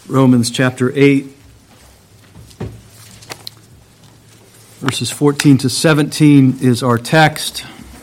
Romans chapter 8, verses 14 to 17 is our text.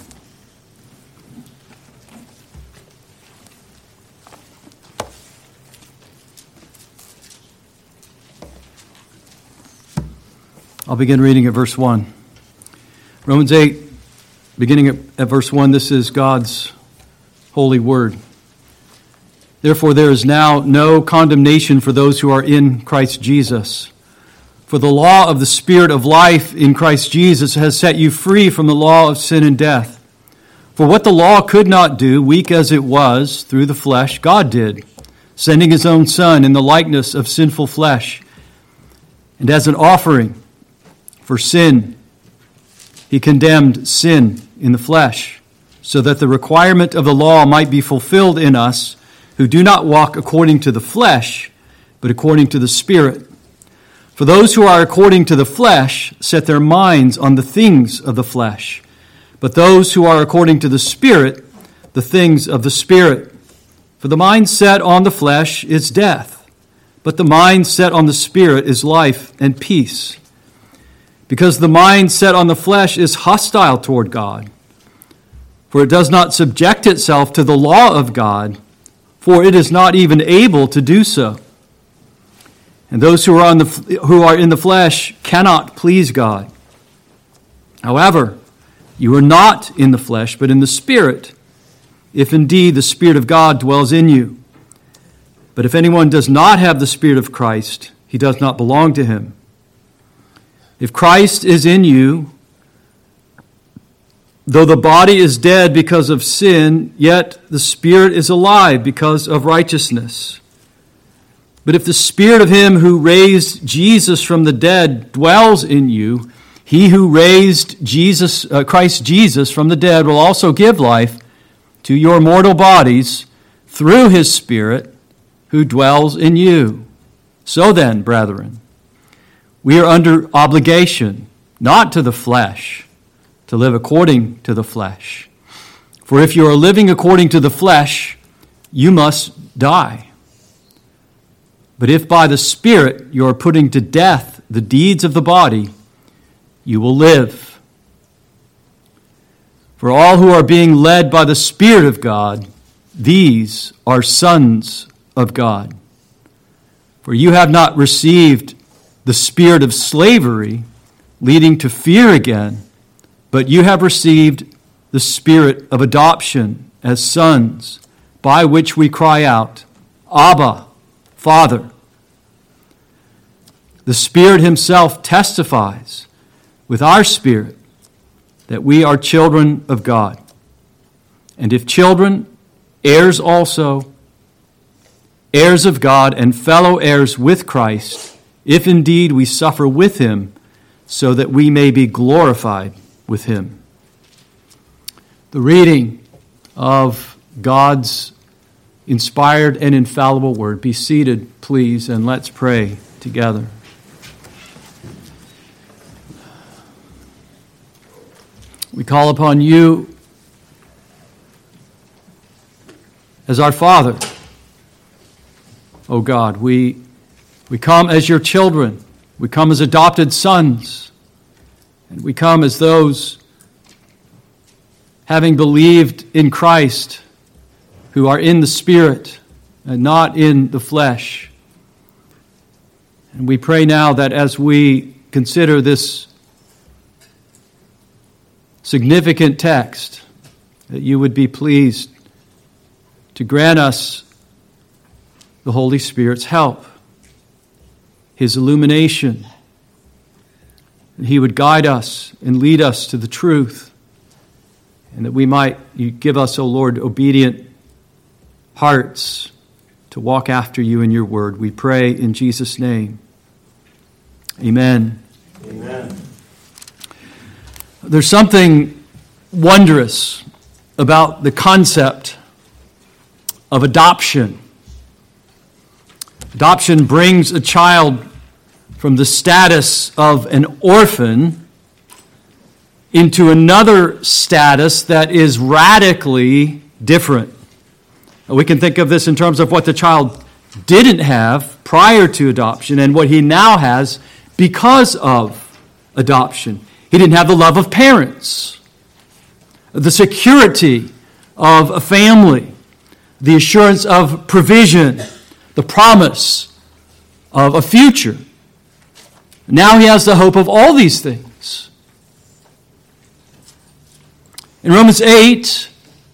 I'll begin reading at verse 1. Romans 8, beginning at verse 1, this is God's holy word. Therefore, there is now no condemnation for those who are in Christ Jesus. For the law of the Spirit of life in Christ Jesus has set you free from the law of sin and death. For what the law could not do, weak as it was, through the flesh, God did, sending his own Son in the likeness of sinful flesh. And as an offering for sin, he condemned sin in the flesh, so that the requirement of the law might be fulfilled in us, who do not walk according to the flesh, but according to the Spirit. For those who are according to the flesh set their minds on the things of the flesh, but those who are according to the Spirit, the things of the Spirit. For the mind set on the flesh is death, but the mind set on the Spirit is life and peace. Because the mind set on the flesh is hostile toward God, for it does not subject itself to the law of God, for it is not even able to do so. And those who are in the flesh cannot please God. However, you are not in the flesh, but in the Spirit, if indeed the Spirit of God dwells in you. But if anyone does not have the Spirit of Christ, he does not belong to him. If Christ is in you, though the body is dead because of sin, yet the Spirit is alive because of righteousness. But if the Spirit of him who raised Jesus from the dead dwells in you, he who raised Christ Jesus from the dead will also give life to your mortal bodies through his Spirit who dwells in you. So then, brethren, we are under obligation, not to the flesh, to live according to the flesh. For if you are living according to the flesh, you must die. But if by the Spirit you are putting to death the deeds of the body, you will live. For all who are being led by the Spirit of God, these are sons of God. For you have not received the spirit of slavery, leading to fear again, but you have received the Spirit of adoption as sons, by which we cry out, Abba, Father. The Spirit himself testifies with our spirit that we are children of God. And if children, heirs also, heirs of God and fellow heirs with Christ, if indeed we suffer with him, so that we may be glorified with him. The reading of God's inspired and infallible word. Be seated, please, and let's pray together. We call upon you as our Father. O God, we come as your children. We come as adopted sons. And we come as those having believed in Christ, who are in the Spirit and not in the flesh. And we pray now that as we consider this significant text, that you would be pleased to grant us the Holy Spirit's help, his illumination, and he would guide us and lead us to the truth, and that we might, you give us, O Lord, obedient hearts to walk after you in your word. We pray in Jesus' name. Amen. Amen. There's something wondrous about the concept of adoption. Adoption brings a child from the status of an orphan into another status that is radically different. We can think of this in terms of what the child didn't have prior to adoption and what he now has because of adoption. He didn't have the love of parents, the security of a family, the assurance of provision, the promise of a future. Now he has the hope of all these things. In Romans 8,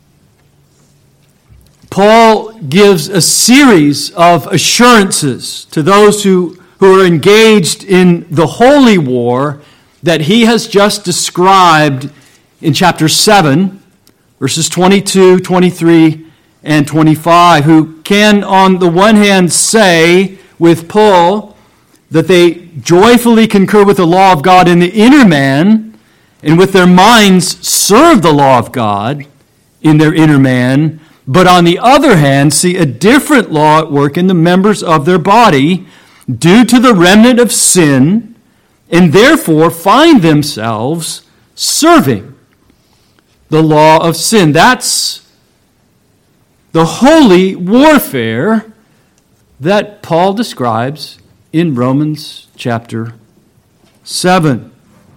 Paul gives a series of assurances to those who are engaged in the holy war that he has just described in chapter 7, verses 22, 23, and 25, who can, on the one hand, say with Paul that they joyfully concur with the law of God in the inner man, and with their minds serve the law of God in their inner man, but on the other hand, see a different law at work in the members of their body due to the remnant of sin, and therefore find themselves serving the law of sin. That's the holy warfare that Paul describes in Romans chapter 7.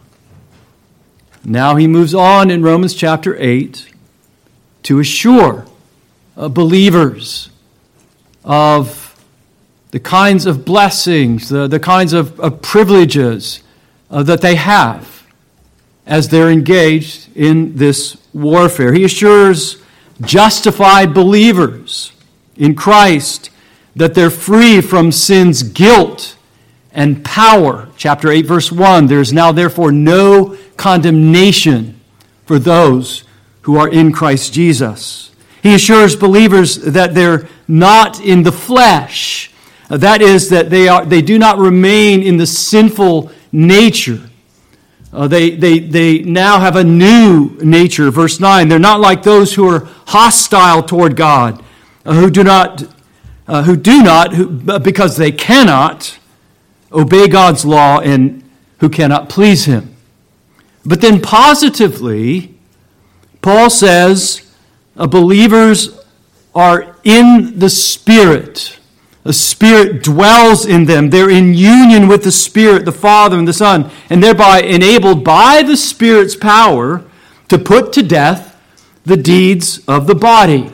Now he moves on in Romans chapter 8 to assure believers of the kinds of blessings, the kinds of privileges that they have as they're engaged in this warfare. He assures justified believers in Christ that they're free from sin's guilt and power. Chapter 8, verse 1, there is now therefore no condemnation for those who are in Christ Jesus. He assures believers that they're not in the flesh. That is, that they do not remain in the sinful nature. They now have a new nature. Verse 9, they're not like those who are hostile toward God, who do not, because they cannot obey God's law and who cannot please Him. But then positively, Paul says believers are in the Spirit. The Spirit dwells in them. They're in union with the Spirit, the Father and the Son, and thereby enabled by the Spirit's power to put to death the deeds of the body.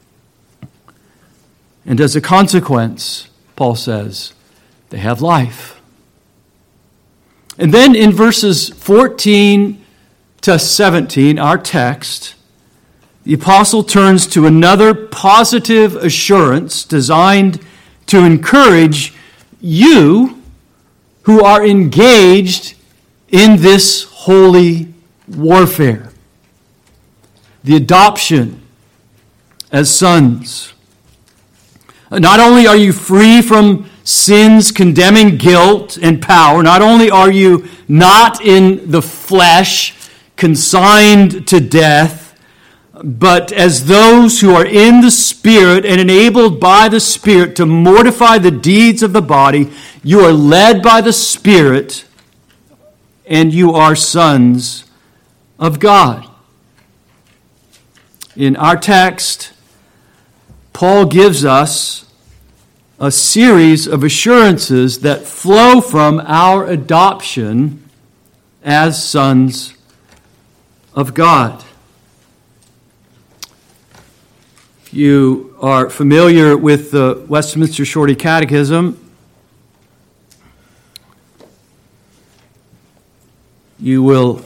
And as a consequence, Paul says, they have life. And then in verses 14 to 17, our text, the apostle turns to another positive assurance designed to encourage you who are engaged in this holy warfare. The adoption as sons. Not only are you free from sin's condemning guilt and power, not only are you not in the flesh, consigned to death, but as those who are in the Spirit and enabled by the Spirit to mortify the deeds of the body, you are led by the Spirit and you are sons of God. In our text, Paul gives us a series of assurances that flow from our adoption as sons of God. If you are familiar with the Westminster Shorty Catechism, you will,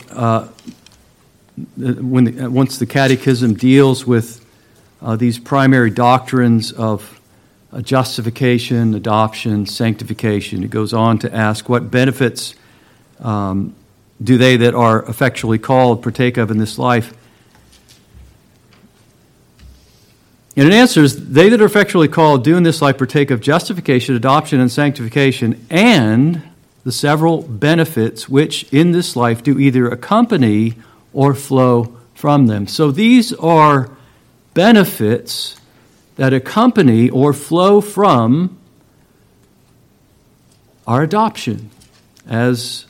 once the Catechism deals with these primary doctrines of justification, adoption, sanctification, it goes on to ask what benefits do they that are effectually called partake of in this life? And it answers, they that are effectually called do in this life partake of justification, adoption, and sanctification, and the several benefits which in this life do either accompany or flow from them. So these are benefits that accompany or flow from our adoption as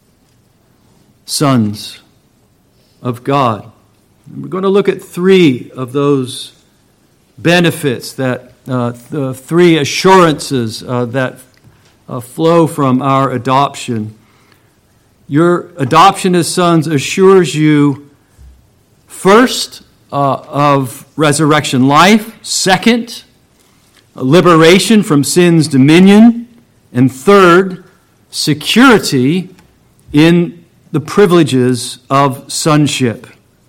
sons of God. We're going to look at three of those benefits that the three assurances that flow from our adoption. Your adoption as sons assures you, first, of resurrection life, second, liberation from sin's dominion, and third, security in the privileges of sonship.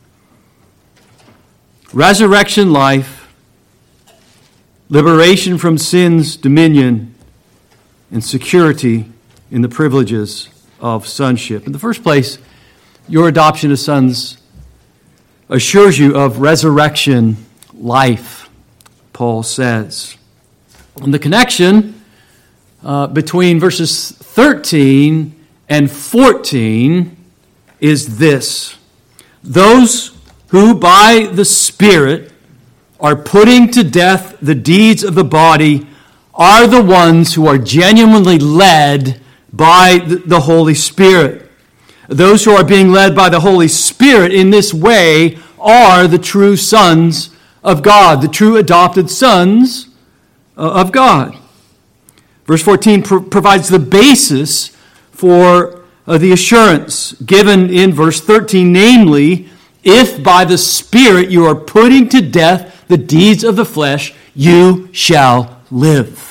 Resurrection life, liberation from sin's dominion, and security in the privileges of sonship. In the first place, your adoption as sons assures you of resurrection life, Paul says. And the connection between verses 13 and 14 is this: those who by the Spirit are putting to death the deeds of the body are the ones who are genuinely led by the Holy Spirit. Those who are being led by the Holy Spirit in this way are the true sons of God, the true adopted sons of God. Verse 14 provides the basis for the assurance given in verse 13, namely, if by the Spirit you are putting to death the deeds of the flesh, you shall live.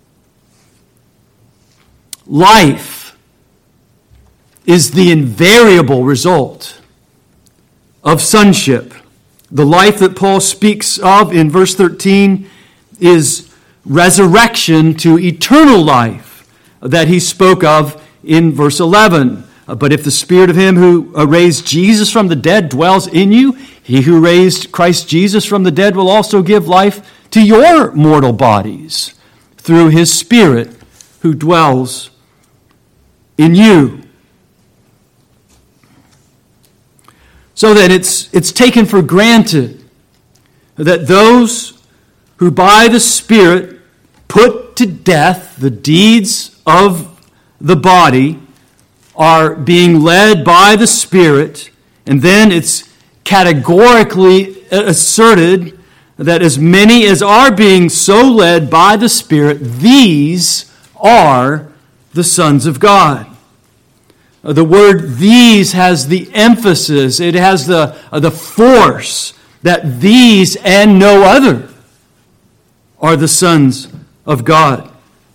Life is the invariable result of sonship. The life that Paul speaks of in verse 13 is resurrection to eternal life that he spoke of in verse 11. But if the Spirit of him who raised Jesus from the dead dwells in you, he who raised Christ Jesus from the dead will also give life to your mortal bodies through his Spirit who dwells in you. So that it's taken for granted that those who by the Spirit put to death the deeds of the body are being led by the Spirit, and then it's categorically asserted that as many as are being so led by the Spirit, these are the sons of God. The word "these" has the emphasis, it has the force that these and no other are the sons of God.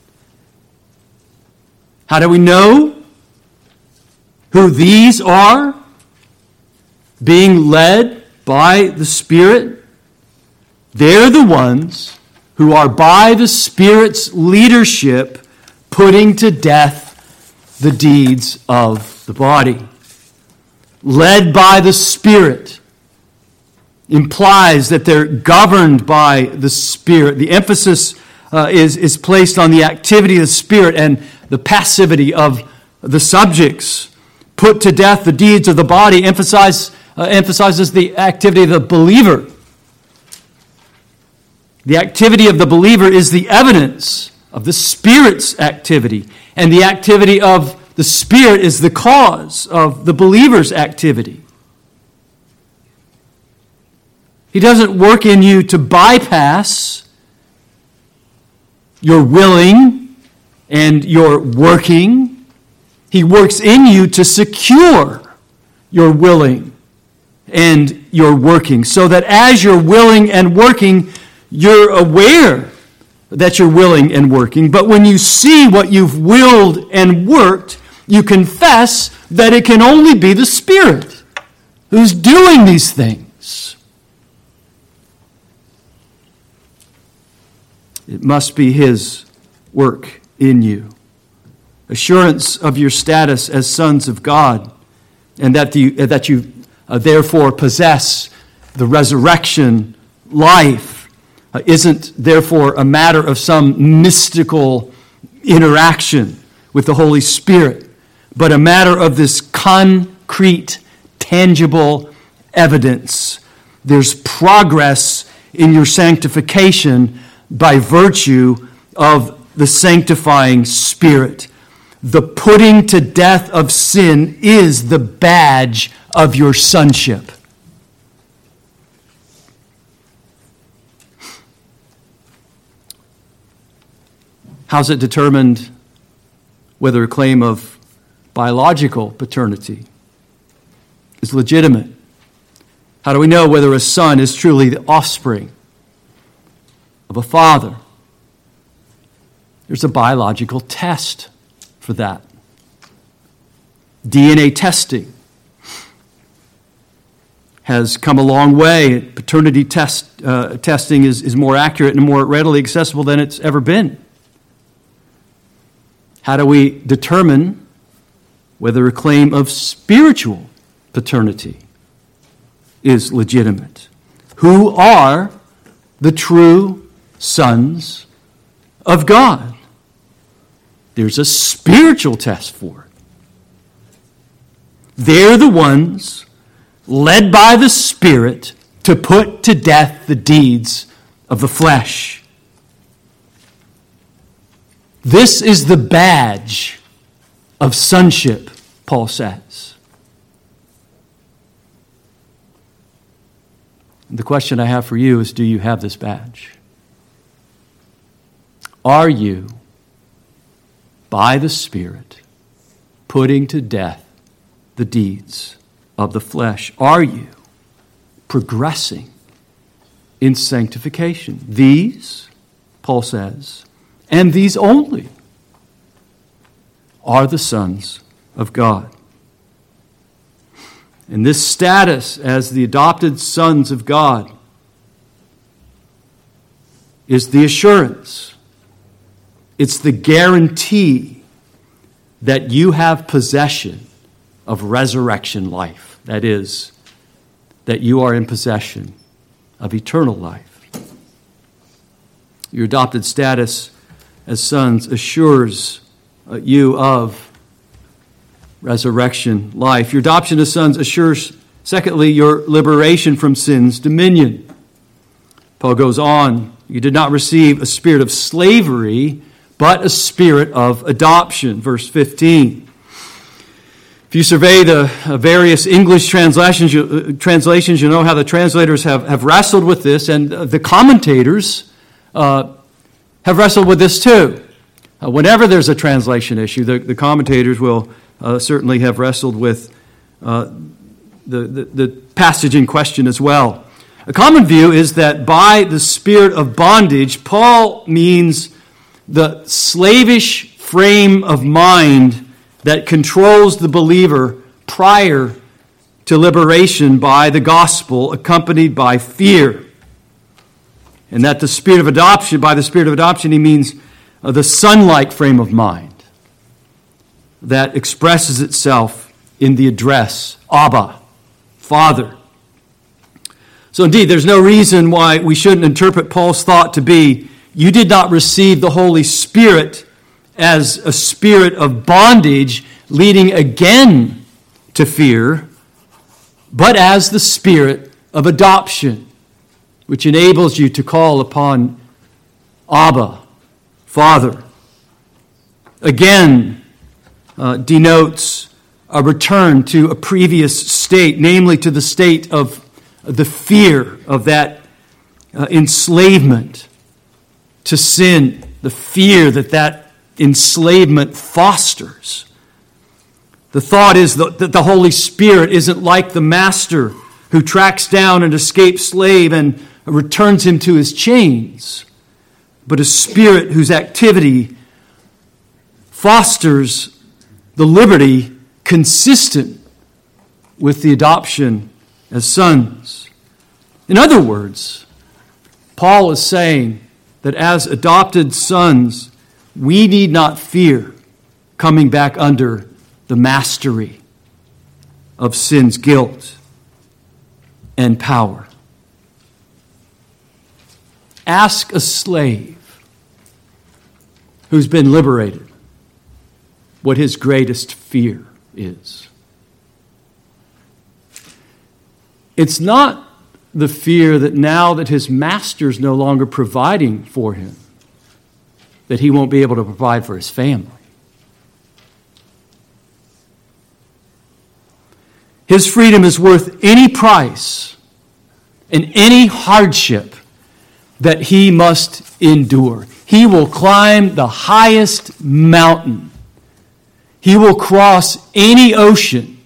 How do we know who these are being led by the Spirit? They're the ones who are by the Spirit's leadership putting to death the deeds of the body. Led by the Spirit implies that they're governed by the Spirit. The emphasis is placed on the activity of the Spirit and the passivity of the subjects. Put to death the deeds of the body emphasizes the activity of the believer. The activity of the believer is the evidence of the Spirit's activity, and the activity of the Spirit is the cause of the believer's activity. He doesn't work in you to bypass your willing and your working. He works in you to secure your willing and your working, so that as you're willing and working, you're aware that you're willing and working. But when you see what you've willed and worked, you confess that it can only be the Spirit who's doing these things. It must be His work in you. Assurance of your status as sons of God, and that you therefore possess the resurrection life, isn't therefore a matter of some mystical interaction with the Holy Spirit, but a matter of this concrete, tangible evidence. There's progress in your sanctification by virtue of the sanctifying Spirit. The putting to death of sin is the badge of your sonship. How's it determined whether a claim of biological paternity is legitimate? How do we know whether a son is truly the offspring of a father? There's a biological test for that. DNA testing has come a long way. Paternity testing is more accurate and more readily accessible than it's ever been. How do we determine whether a claim of spiritual paternity is legitimate? Who are the true sons of God? There's a spiritual test for it. They're the ones led by the Spirit to put to death the deeds of the flesh. This is the badge of sonship, Paul says. The question I have for you is, do you have this badge? Are you, by the Spirit, putting to death the deeds of the flesh? Are you progressing in sanctification? These, Paul says, and these only, are the sons of God. And this status as the adopted sons of God is the assurance. It's the guarantee that you have possession of resurrection life. That is, that you are in possession of eternal life. Your adopted status as sons assures you of resurrection life. Your adoption as sons assures, secondly, your liberation from sin's dominion. Paul goes on, you did not receive a spirit of slavery, but a spirit of adoption. Verse 15. If you survey the various English translations, you know how the translators have wrestled with this, and the commentators have wrestled with this too. Whenever there's a translation issue, the commentators will certainly have wrestled with the passage in question as well. A common view is that by the spirit of bondage, Paul means the slavish frame of mind that controls the believer prior to liberation by the gospel, accompanied by fear. And that the spirit of adoption, by the spirit of adoption, he means the son-like frame of mind that expresses itself in the address, Abba, Father. So indeed, there's no reason why we shouldn't interpret Paul's thought to be, you did not receive the Holy Spirit as a spirit of bondage leading again to fear, but as the spirit of adoption, which enables you to call upon Abba, Father. Again, denotes a return to a previous state, namely to the state of the fear of that enslavement to sin, the fear that enslavement fosters. The thought is that the Holy Spirit isn't like the master who tracks down an escaped slave and returns him to his chains, but a spirit whose activity fosters the liberty consistent with the adoption as sons. In other words, Paul is saying that as adopted sons, we need not fear coming back under the mastery of sin's guilt and power. Ask a slave who's been liberated what his greatest fear is. It's not the fear that now that his master's no longer providing for him, that he won't be able to provide for his family. His freedom is worth any price and any hardship that he must endure. He will climb the highest mountain. He will cross any ocean.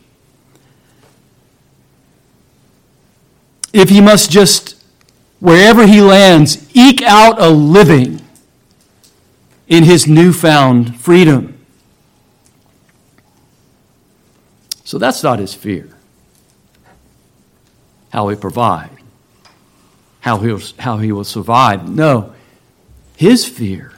If he must just, wherever he lands, eke out a living in his newfound freedom. So that's not his fear. How he provide, how he will survive. No, his fear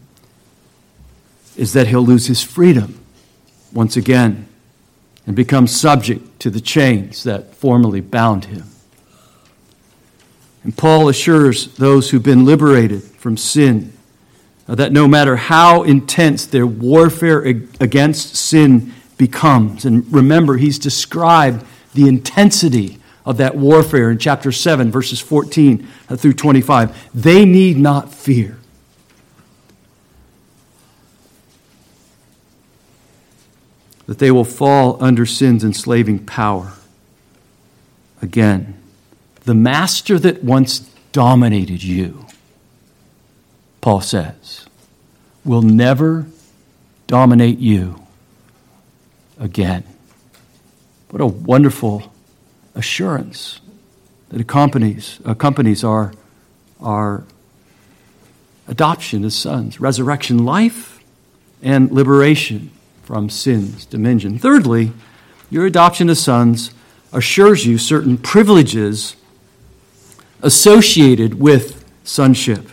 is that he'll lose his freedom once again and become subject to the chains that formerly bound him. And Paul assures those who've been liberated from sin that no matter how intense their warfare against sin becomes, and remember, he's described the intensity of that warfare in chapter 7, verses 14 through 25, they need not fear. That they will fall under sin's enslaving power. Again, the master that once dominated you, Paul says, will never dominate you again. What a wonderful assurance that accompanies our adoption as sons, resurrection life, and liberation from sin's dominion. Thirdly, your adoption as sons assures you certain privileges associated with sonship.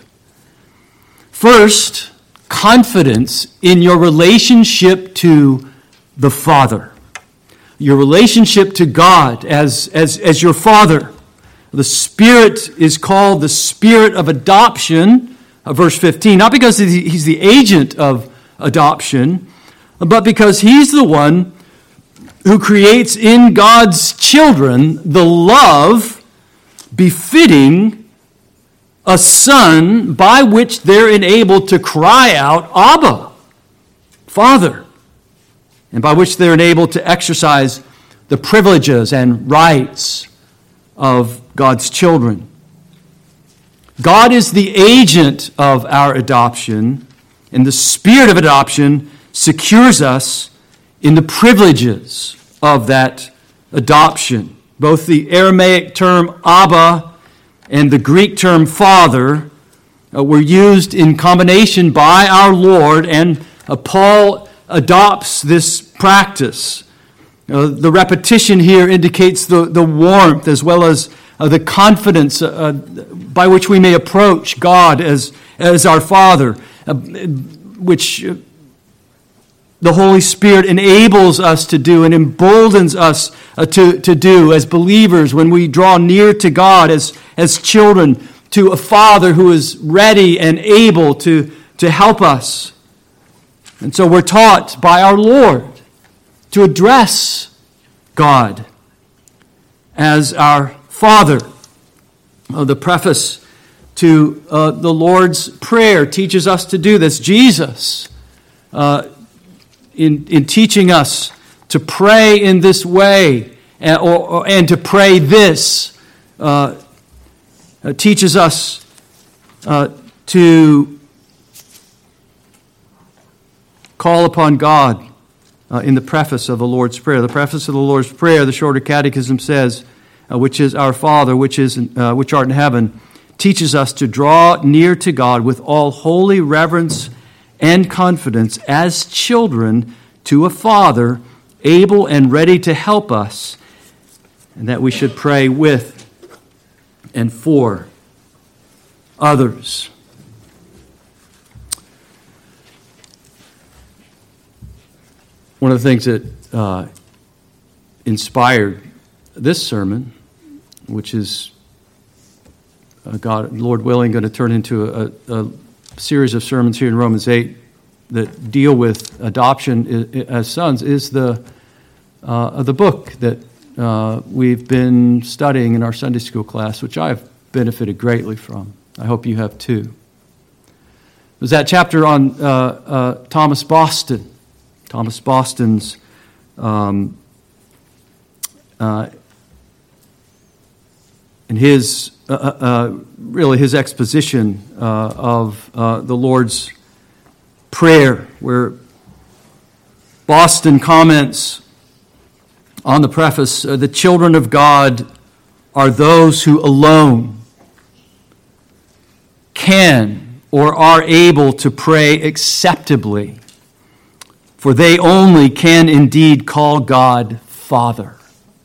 First, confidence in your relationship to the Father. Your relationship to God as your Father. The Spirit is called the Spirit of adoption, verse 15, not because he's the agent of adoption, but because he's the one who creates in God's children the love befitting a son by which they're enabled to cry out, Abba, Father, and by which they're enabled to exercise the privileges and rights of God's children. God is the agent of our adoption, and the Spirit of adoption secures us in the privileges of that adoption. Both the Aramaic term Abba and the Greek term Father were used in combination by our Lord, and Paul adopts this practice. The repetition here indicates the warmth as well as the confidence by which we may approach God as our Father, which the Holy Spirit enables us to do and emboldens us to do as believers when we draw near to God as children, to a Father who is ready and able to help us. And so we're taught by our Lord to address God as our Father. The preface to the Lord's Prayer teaches us to do this. Jesus, in teaching us to pray in this way and to pray this, teaches us to call upon God in the preface of the Lord's Prayer. The preface of the Lord's Prayer, the Shorter Catechism says, which is our Father, which art in heaven, teaches us to draw near to God with all holy reverence and confidence as children to a Father able and ready to help us, and that we should pray with and for others. One of the things that inspired this sermon, which is God, Lord willing, going to turn into a series of sermons here in Romans 8 that deal with adoption as sons, is the book that we've been studying in our Sunday school class, which I've benefited greatly from. I hope you have too. It was that chapter on Thomas Boston. Thomas Boston's in his really his exposition of the Lord's Prayer, where Boston comments on the preface, the children of God are those who alone can or are able to pray acceptably, for they only can indeed call God Father.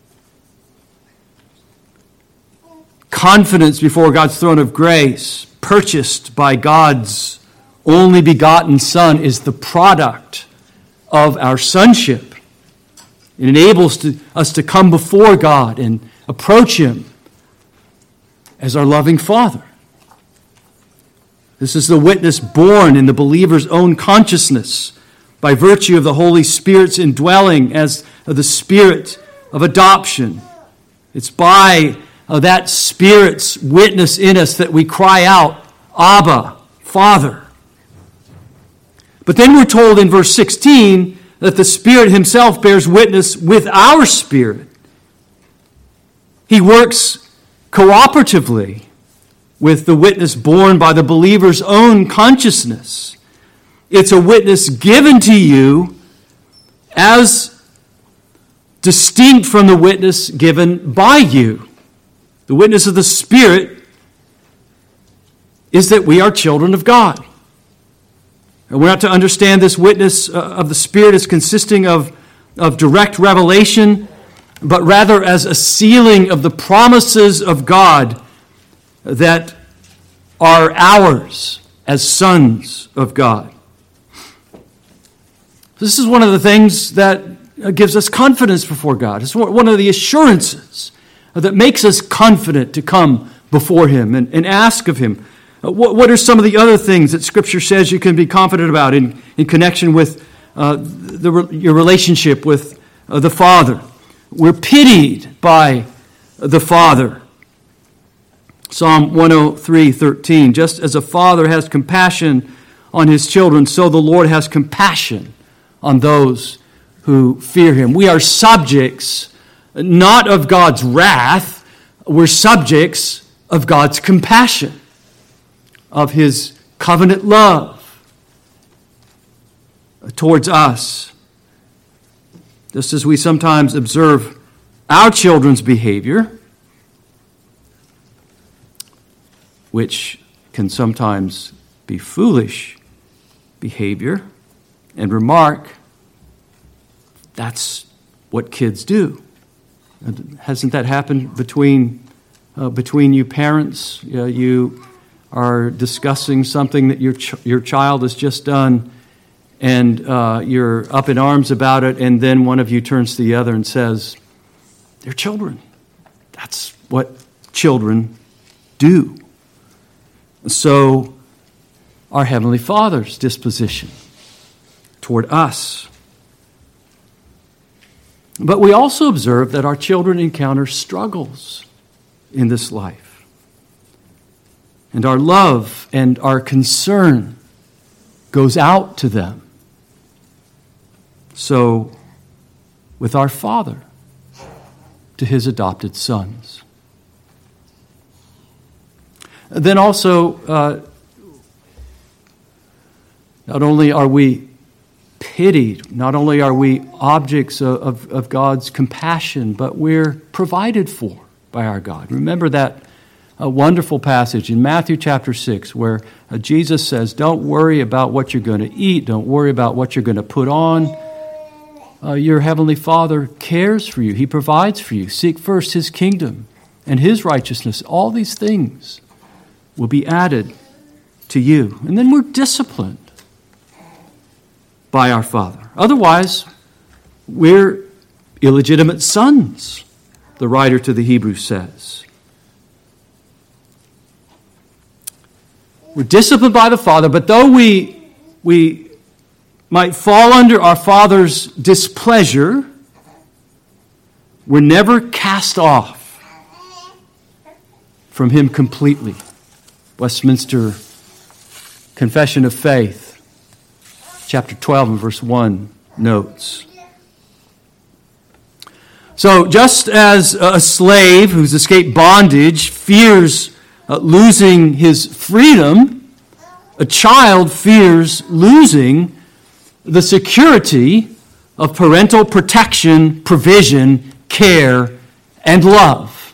Confidence before God's throne of grace, purchased by God's only begotten Son, is the product of our sonship. It enables us to come before God and approach Him as our loving Father. This is the witness born in the believer's own consciousness by virtue of the Holy Spirit's indwelling as the Spirit of adoption. It's by that Spirit's witness in us that we cry out, Abba, Father. But then we're told in verse 16 that the Spirit Himself bears witness with our spirit. He works cooperatively with the witness borne by the believer's own consciousness. It's a witness given to you as distinct from the witness given by you. The witness of the Spirit is that we are children of God. And we're not to understand this witness of the Spirit as consisting of direct revelation, but rather as a sealing of the promises of God that are ours as sons of God. This is one of the things that gives us confidence before God. It's one of the assurances that makes us confident to come before Him and ask of Him. What are some of the other things that Scripture says you can be confident about in connection with your relationship with the Father? We're pitied by the Father. Psalm 103:13, just as a father has compassion on his children, so the Lord has compassion on those who fear Him. We are subjects not of God's wrath, we're subjects of God's compassion, of His covenant love towards us. Just as we sometimes observe our children's behavior, which can sometimes be foolish behavior, and remark, that's what kids do. Hasn't that happened between you parents? You are discussing something that your child has just done, and you're up in arms about it, and then one of you turns to the other and says, they're children. That's what children do. So our Heavenly Father's disposition toward us. But we also observe that our children encounter struggles in this life. And our love and our concern goes out to them. So, with our Father, to His adopted sons. Then also, not only are we pitied, not only are we objects of God's compassion, but we're provided for by our God. Remember that wonderful passage in Matthew chapter 6 where Jesus says, don't worry about what you're going to eat, don't worry about what you're going to put on. Your Heavenly Father cares for you. He provides for you. Seek first His kingdom and His righteousness. All these things will be added to you. And then we're disciplined by our Father. Otherwise, we're illegitimate sons, the writer to the Hebrews says. We're disciplined by the Father, but though we might fall under our Father's displeasure, we're never cast off from Him completely. Westminster Confession of Faith, chapter 12 and verse 1 notes. So just as a slave who's escaped bondage fears losing his freedom, a child fears losing the security of parental protection, provision, care, and love.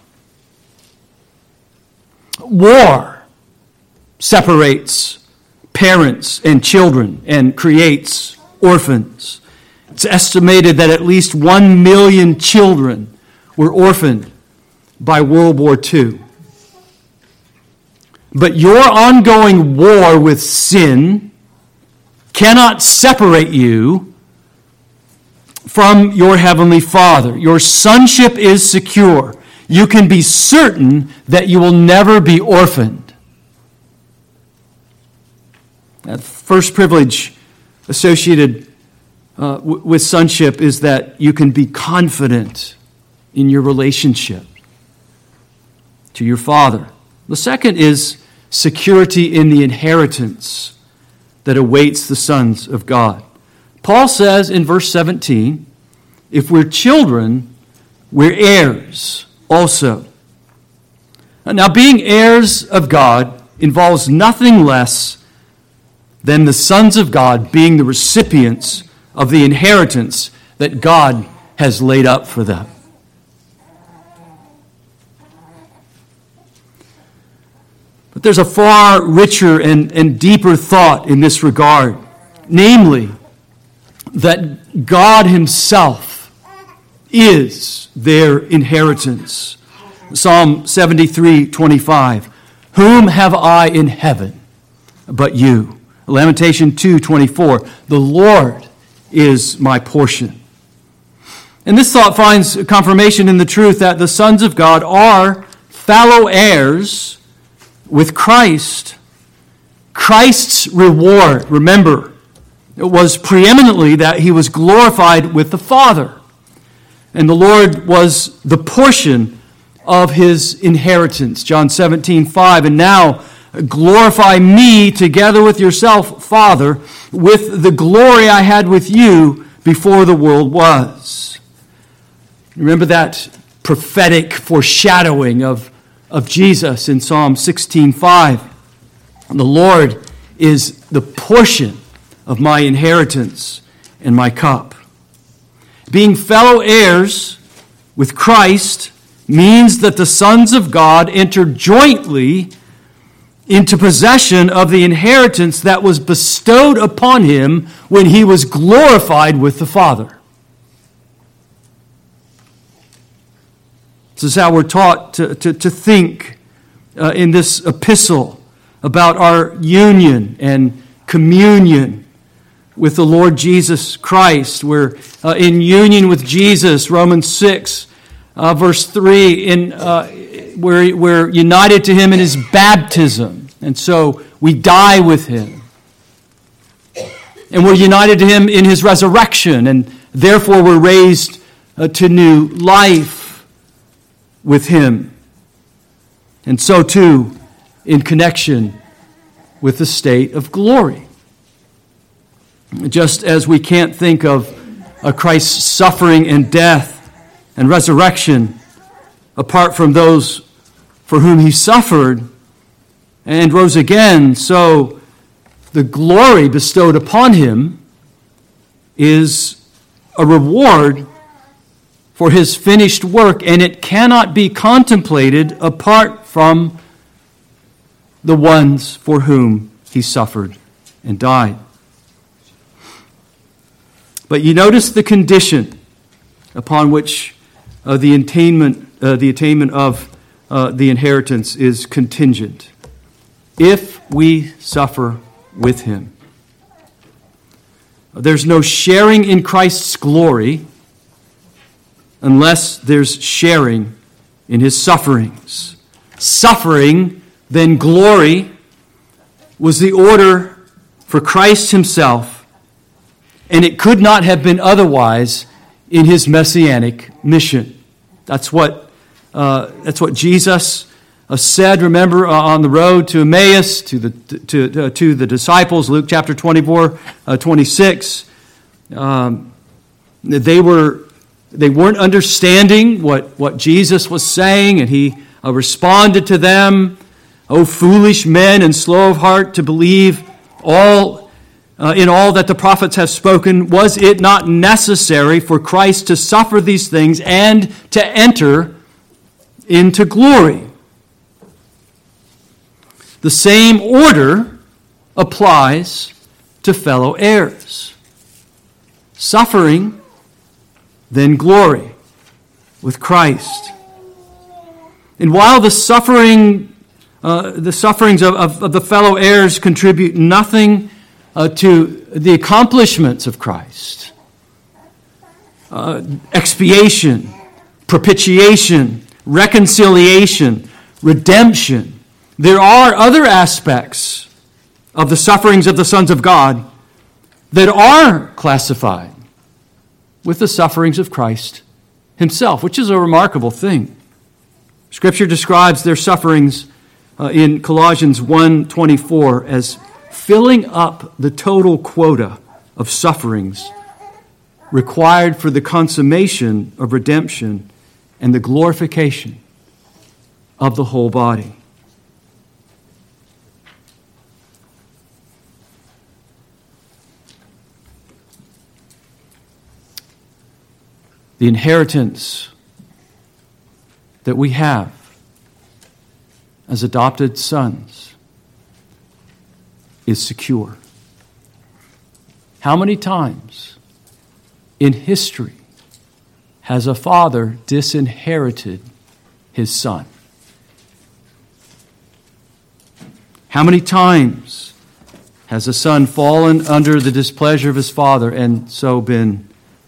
War separates parents and children and creates orphans. It's estimated that at least 1 million children were orphaned by World War II. But your ongoing war with sin cannot separate you from your Heavenly Father. Your sonship is secure. You can be certain that you will never be orphaned. That first privilege associated with sonship is that you can be confident in your relationship to your Father. The second is security in the inheritance that awaits the sons of God. Paul says in verse 17, if we're children, we're heirs also. Now, being heirs of God involves nothing less than the sons of God being the recipients of the inheritance that God has laid up for them. But there's a far richer and deeper thought in this regard, namely, that God Himself is their inheritance. Psalm 73:25, whom have I in heaven but you? Lamentation 2:24, the Lord is my portion. And this thought finds confirmation in the truth that the sons of God are fellow heirs with Christ. Christ's reward, remember, it was preeminently that He was glorified with the Father. And the Lord was the portion of His inheritance. John 17:5, and now glorify me together with yourself, Father, with the glory I had with you before the world was. Remember that prophetic foreshadowing of Jesus in Psalm 16:5. The Lord is the portion of my inheritance and my cup. Being fellow heirs with Christ means that the sons of God enter jointly into possession of the inheritance that was bestowed upon Him when He was glorified with the Father. This is how we're taught to think in this epistle about our union and communion with the Lord Jesus Christ. We're in union with Jesus, Romans 6, verse 3, we're united to Him in His baptism, and so we die with Him. And we're united to Him in His resurrection, and therefore we're raised to new life with Him. And so too in connection with the state of glory. Just as we can't think of Christ's suffering and death and resurrection apart from those for whom He suffered and rose again, so the glory bestowed upon Him is a reward for His finished work, and it cannot be contemplated apart from the ones for whom He suffered and died. But you notice the condition upon which the attainment of the inheritance is contingent. If we suffer with Him. There's no sharing in Christ's glory unless there's sharing in His sufferings. Suffering, then glory, was the order for Christ Himself, and it could not have been otherwise in His messianic mission. That's what Jesus said, remember, on the road to Emmaus, to the disciples, Luke chapter 24, 26. They were They weren't understanding what Jesus was saying, and he responded to them, "O foolish men and slow of heart to believe in all that the prophets have spoken. Was it not necessary for Christ to suffer these things and to enter into glory?" The same order applies to fellow heirs. Suffering, then glory with Christ. And while the sufferings of the fellow heirs contribute nothing to the accomplishments of Christ, expiation, propitiation, reconciliation, redemption, there are other aspects of the sufferings of the sons of God that are classified with the sufferings of Christ himself, which is a remarkable thing. Scripture describes their sufferings in Colossians 1:24 as filling up the total quota of sufferings required for the consummation of redemption and the glorification of the whole body. The inheritance that we have as adopted sons is secure. How many times in history has a father disinherited his son? How many times has a son fallen under the displeasure of his father and so been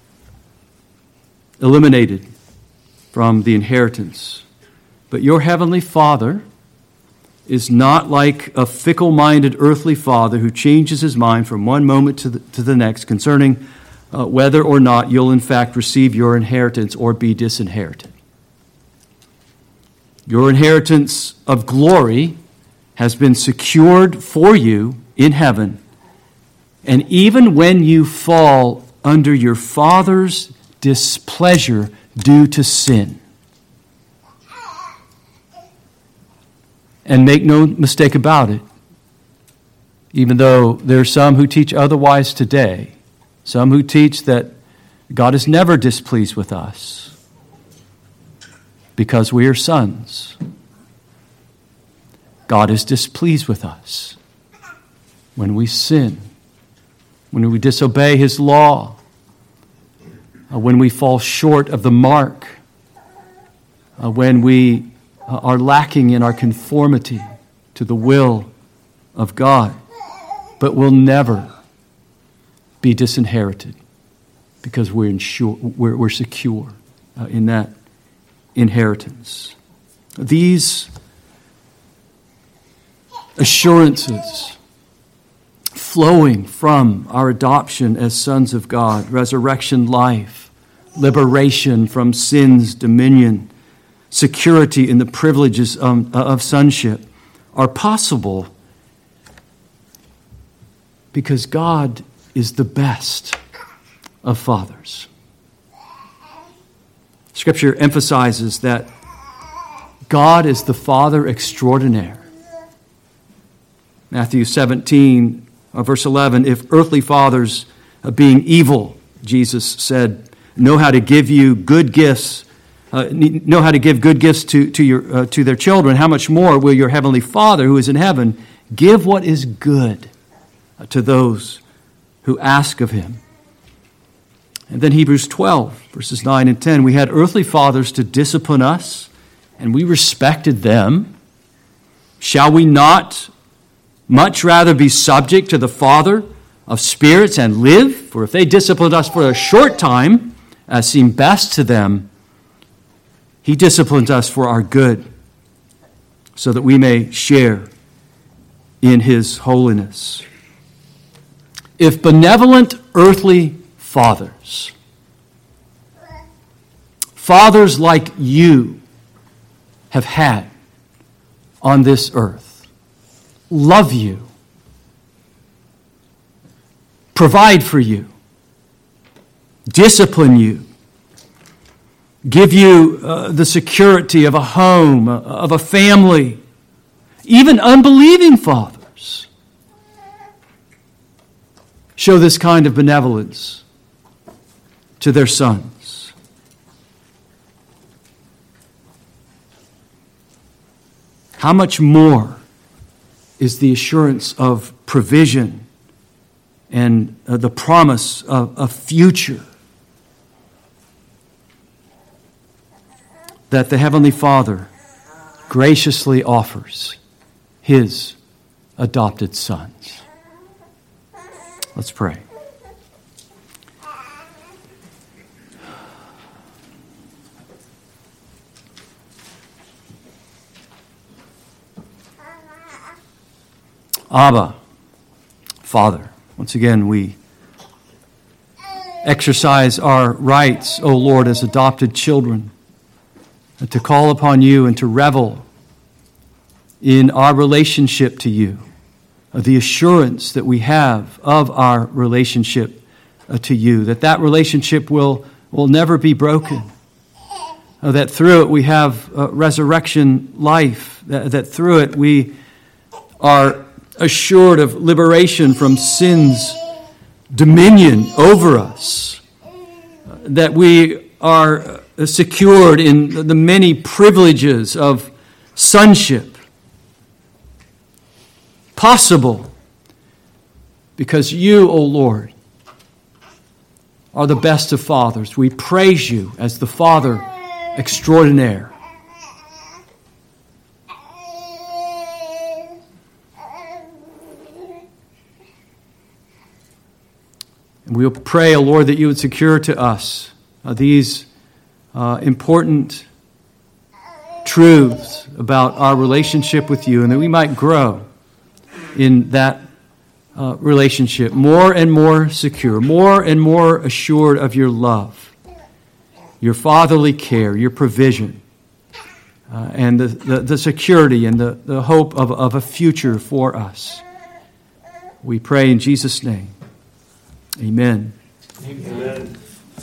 eliminated from the inheritance? But your heavenly Father is not like a fickle-minded earthly father who changes his mind from one moment to the next concerning whether or not you'll in fact receive your inheritance or be disinherited. Your inheritance of glory has been secured for you in heaven, and even when you fall under your Father's displeasure due to sin. And make no mistake about it, even though there are some who teach otherwise today, some who teach that God is never displeased with us because we are sons. God is displeased with us when we sin, when we disobey His law, when we fall short of the mark, when we are lacking in our conformity to the will of God, but will never be disinherited because we're secure in that inheritance. These assurances flowing from our adoption as sons of God, resurrection life, liberation from sin's dominion, security in the privileges of sonship, are possible because God is the best of fathers. Scripture emphasizes that God is the Father extraordinaire. Matthew 17, verse 11, if earthly fathers, being evil, Jesus said, know how to give you good gifts, know how to give good gifts to their children, how much more will your heavenly Father who is in heaven give what is good to those who ask of him? And then Hebrews 12, verses 9 and 10, we had earthly fathers to discipline us, and we respected them. Shall we not much rather be subject to the Father of spirits and live? For if they disciplined us for a short time, as seemed best to them, He disciplines us for our good, so that we may share in His holiness. If benevolent earthly fathers like you have had on this earth, love you, provide for you, discipline you, give you the security of a home, of a family, even unbelieving fathers show this kind of benevolence to their sons. How much more is the assurance of provision and the promise of a future that the Heavenly Father graciously offers His adopted sons. Let's pray. Abba, Father, once again we exercise our rights, O Lord, as adopted children, to call upon you and to revel in our relationship to you, the assurance that we have of our relationship to you, that relationship will never be broken, that through it we have resurrection life, that through it we are assured of liberation from sin's dominion over us, that we are secured in the many privileges of sonship, possible because you, O Lord, are the best of fathers. We praise you as the Father extraordinaire. And we'll pray, O Lord, that you would secure to us these important truths about our relationship with you, and that we might grow in that relationship more and more secure, more and more assured of your love, your fatherly care, your provision, and the security and the hope of a future for us. We pray in Jesus' name. Amen. Amen.